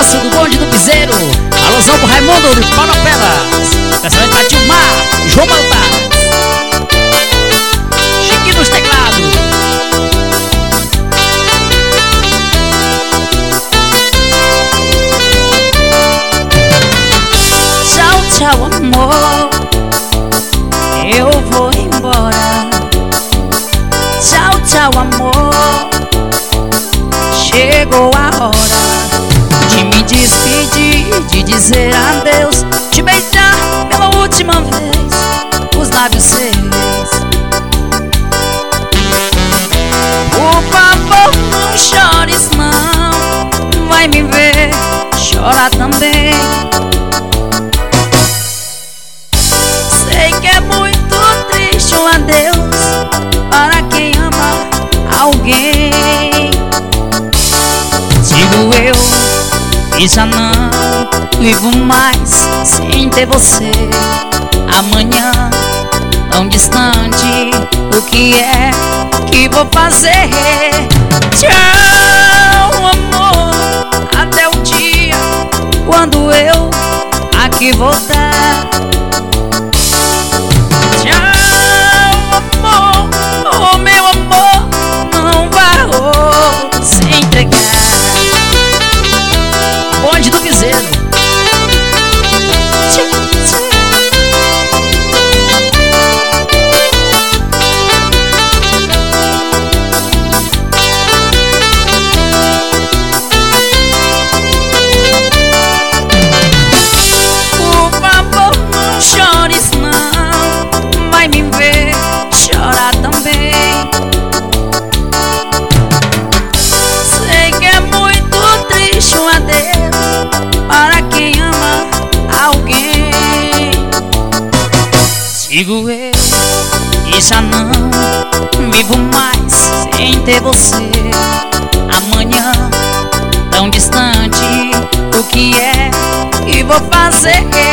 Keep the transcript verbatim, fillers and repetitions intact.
abraço do bonde do piseiro. Alusão pro Raimundo do Panopelas. Pensamento pra Tilmar, João Baltar, Chiquinho nos teclados. Tchau, tchau, amor, eu vou embora. Tchau, tchau, amor, chegou a hora de me despedir, de dizer adeus, de beijar pela última vez os lábios seus. Por favor, não chores não, vai me ver chorar também. Sei que é muito triste um adeus para quem ama alguém. Digo eu e já não vivo mais sem ter você. Amanhã, tão distante, o que é que vou fazer? Tchau, amor, até o dia quando eu aqui voltar. Tchau, amor, oh meu amor, não vá oh, se entregar. Bonde do piseiro. Por favor, não chores não, vai me ver chorar também. Sei que é muito triste um adeus para quem ama alguém. Digo eu e já não vivo mais sem ter você. Amanhã, tão distante, o que é que vou fazer?